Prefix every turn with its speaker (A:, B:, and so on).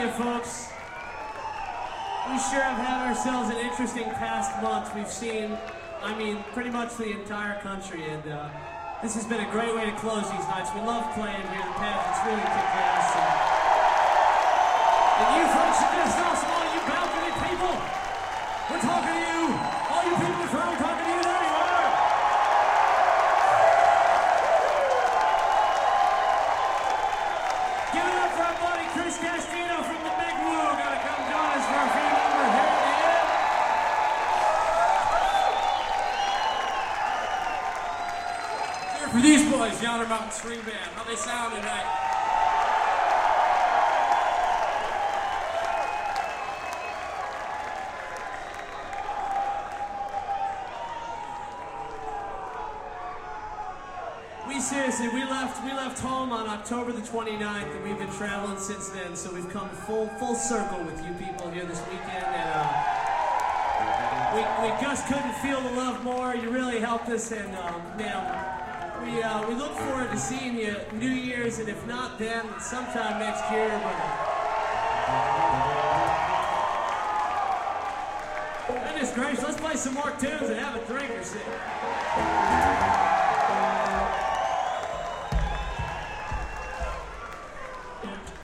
A: you, folks. We sure have had ourselves an interesting past month. We've seen, pretty much the entire country, and this has been a great way to close these nights. We love playing here. The pageant's really kicked ass. And you folks are just awesome, all you balcony people. We're talking to you. All you people in the crowd, we're talking to you. There you are. Give it up for our buddy Chris Castino from the Big Woo. Gotta come join us for a few numbers here at the end. Here for these boys, Yonder Mountain String Band. How they sound tonight? Seriously, we left home on October the 29th, and we've been traveling since then. So we've come full circle with you people here this weekend, and we just couldn't feel the love more. You really helped us, and we look forward to seeing you New Year's, and if not then, sometime next year. Goodness gracious, let's play some more tunes and have a drink or something.